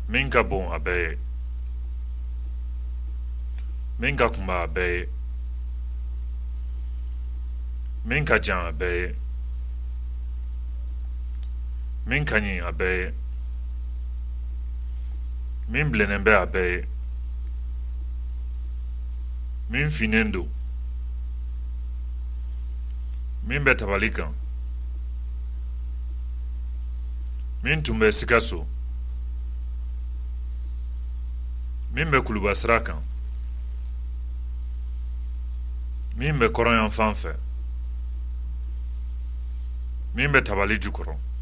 Min ka bon a bɛɛ ye. Min ka kunba a bɛɛ ye. Min ka jan a bɛɛ ye. Min ka ɲi a bɛɛ ye. Min bilennen bɛ a bɛɛ ye. Min finnen don. Min bɛ tabali kan. Min tun bɛ Sikaso. Min bɛ Kuluba sira kan. Min bɛ Kɔrɔnyanfan fɛ. Min bɛ tabali jukɔrɔ.